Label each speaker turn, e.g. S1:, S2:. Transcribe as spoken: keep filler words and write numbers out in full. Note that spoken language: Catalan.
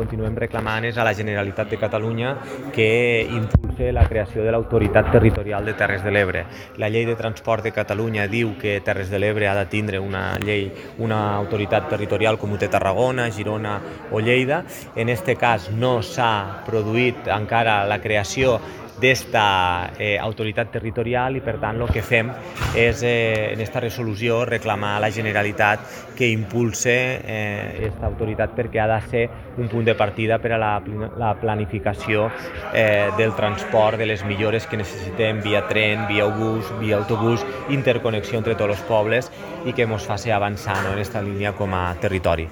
S1: continuem reclamant és a la Generalitat de Catalunya que impulse la creació de l'Autoritat Territorial de Terres de l'Ebre. La llei de transport de Catalunya diu que Terres de l'Ebre ha de tindre una llei, una autoritat territorial com ho té Tarragona, Girona o Lleida. En este cas no s'ha produït encara la creació d'esta eh, autoritat territorial i per tant el que fem és eh, en esta resolució reclamar a la Generalitat que impulse eh, esta autoritat perquè ha de ser un punt de partida per a la, la planificació eh, del transport, de les millores que necessitem via tren, via bus, via autobús, interconnexió entre tots els pobles i que ens faci avançar, no, en esta línia com a territori.